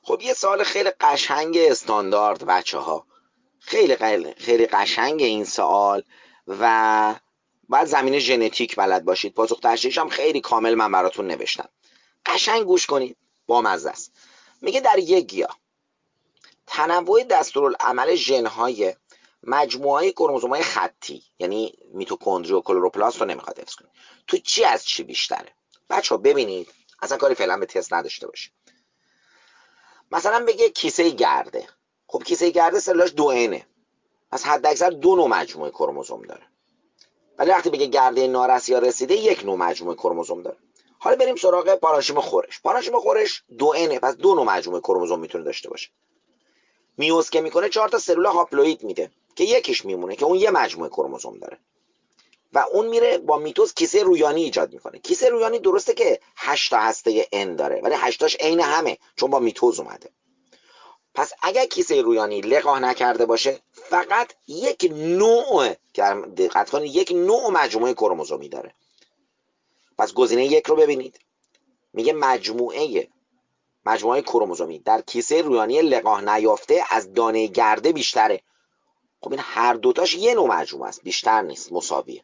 خب یه سوال خیلی قشنگ استاندارد بچه ها، خیلی قشنگ این سوال و باید زمینه ژنتیک بلد باشید. پاسخ تشریحش هم خیلی کامل من براتون نوشتم. قشنگ گوش کنید، بامزه است. میگه در یک گیاه تنوع دستورالعمل ژن‌های مجموعه کروموزوم‌های خطی، یعنی میتوکندری و کلوروپلاست رو نمیخواد حفظ کنید، تو چی از چی بیشتره؟ بچه ها ببینید، اصلا کاری فعلا به تست نداشته باشید. مثلا بگه کیسه گرده. خب کیسه گرده سلولاش 2N، پس حد اکثر 2 نوع مجموعه کروموزوم داره. ولی وقتی بگه گرده نارس یا رسیده 1 نوع مجموعه کروموزوم داره. حالا بریم سراغ پارانشیم خورش. پارانشیم خورش 2N، پس 2 نوع مجموعه کروموزوم میتونه داشته باشه. میوز که میکنه 4 تا سلول هاپلوئید میده که یکیش میمونه که اون یه مجموعه کروموزوم داره و اون میره با میتوز کیسه رویانی ایجاد میکنه. کیسه رویانی درسته که 8 تا هسته N داره، ولی 8 تاش عین همه چون با میتوز اومده. پس اگر کیسه رویانی لقاح نکرده باشه فقط یک نوع، دقت کنید، یک نوع مجموعه کروموزومی داره. پس گزینه یک رو ببینید، میگه مجموعه کروموزومی در کیسه رویانی لقاح نیافته از دانه گرده بیشتره. خب این هر دوتاش یه نوع مجموعه است، بیشتر نیست، مساویه.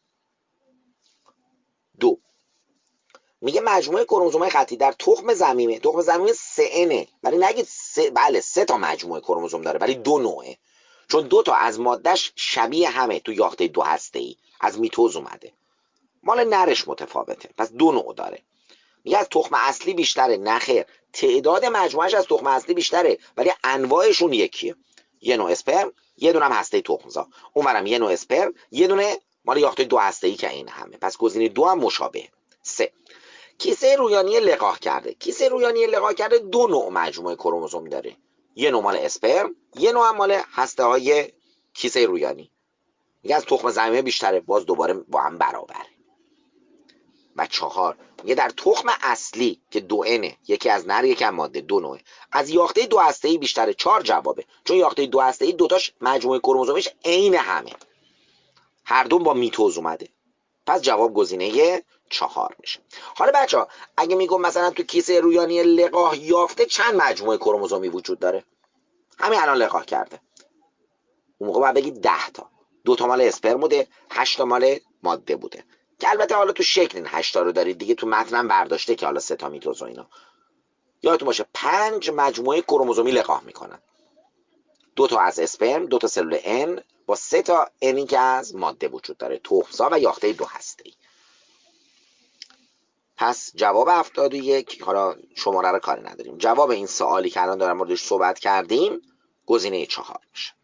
دو، میگه مجموعه کروموزوم‌های خطی در تخم ضمیمه 3N، ولی نگید بله 3 تا مجموعه کروموزوم داره ولی 2 نوعه، چون 2 تا از مادهش شبیه همه تو یافته 2 هسته‌ای از میتوز اومده، مال نرش متفاوته، پس 2 نوع داره. میگه از تخم اصلی بیشتره. نخیر، تعداد مجموعهش از تخم اصلی بیشتره ولی انواعشون یکیه. یه نوع اسپرم، یه دونه هم هسته تخمزا، اونورم یه نوع اسپرم، یه دونه مال یافته 2 هسته‌ای که این همه، پس گزینه 2 هم مشابه. 3، کیسه رویانی لقاح کرده. کیسه رویانی لقاح کرده 2 نوع مجموعه کروموزوم داره، یه نوع مال اسپرم، یه نوع هم مال هسته های کیسه رویانی. میگه از تخم ضمیمه بیشتره، باز دوباره با هم برابره. و 4، میگه در تخم اصلی که 2N، یکی از نر یکی از ماده، 2 نوعه، از یاخته 2 هسته‌ای بیشتره. 4 جوابه، چون یاخته 2 هسته‌ای دوتاش مجموعه کروموزومش عین همه، هر دو با میتوز اومده، پس جواب گزینه 4 میشه. حالا بچه ها اگه میگم مثلا تو کیسه رویانی لقاح یافته چند مجموعه کروموزومی وجود داره، همین الان لقاح کرده، اون موقع باید بگید 10 تا، 2 تا مال اسپرم بوده، 8 تا مال ماده بوده، که البته حالا تو شکل این 8 تا رو دارید دیگه، تو متنم برداشته که حالا 3 تا میتوز و اینا. یادتون باشه 5 مجموعه کروموزومی لقاح میکنن، 2 تا از اسپرم، 2 تا سلول N با 3 تا N که از ماده وجود داره، تخمزا و یاخته 2 هسته‌ای. پس جواب 71، حالا شماره رو کاری نداریم، جواب این سوالی که الان دارم موردش صحبت کردیم گزینه 4 میشه.